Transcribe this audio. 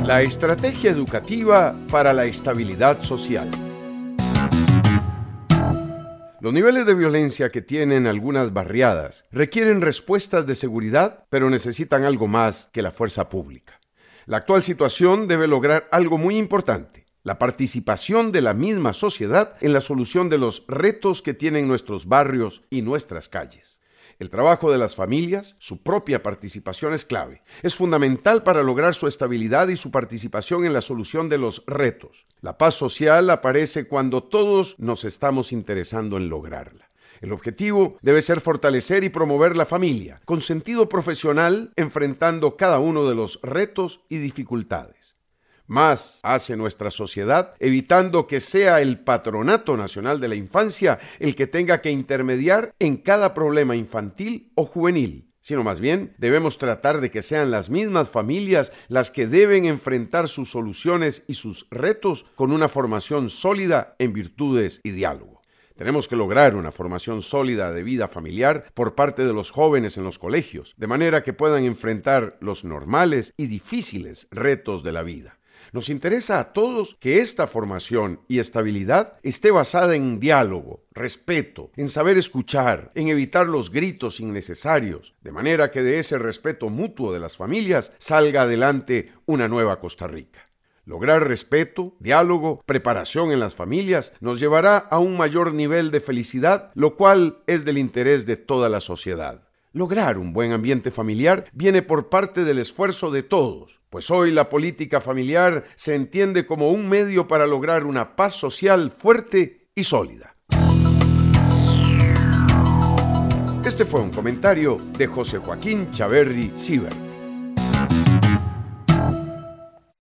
La estrategia educativa para la estabilidad social. Los niveles de violencia que tienen algunas barriadas requieren respuestas de seguridad, pero necesitan algo más que la fuerza pública. La actual situación debe lograr algo muy importante: la participación de la misma sociedad en la solución de los retos que tienen nuestros barrios y nuestras calles. El trabajo de las familias, su propia participación es clave. Es fundamental para lograr su estabilidad y su participación en la solución de los retos. La paz social aparece cuando todos nos estamos interesando en lograrla. El objetivo debe ser fortalecer y promover la familia, con sentido profesional, enfrentando cada uno de los retos y dificultades. Más hace nuestra sociedad evitando que sea el Patronato Nacional de la Infancia el que tenga que intermediar en cada problema infantil o juvenil, sino más bien debemos tratar de que sean las mismas familias las que deben enfrentar sus soluciones y sus retos con una formación sólida en virtudes y diálogo. Tenemos que lograr una formación sólida de vida familiar por parte de los jóvenes en los colegios, de manera que puedan enfrentar los normales y difíciles retos de la vida. Nos interesa a todos que esta formación y estabilidad esté basada en diálogo, respeto, en saber escuchar, en evitar los gritos innecesarios, de manera que de ese respeto mutuo de las familias salga adelante una nueva Costa Rica. Lograr respeto, diálogo, preparación en las familias nos llevará a un mayor nivel de felicidad, lo cual es del interés de toda la sociedad. Lograr un buen ambiente familiar viene por parte del esfuerzo de todos, pues hoy la política familiar se entiende como un medio para lograr una paz social fuerte y sólida. Este fue un comentario de José Joaquín Chaverri Sibert.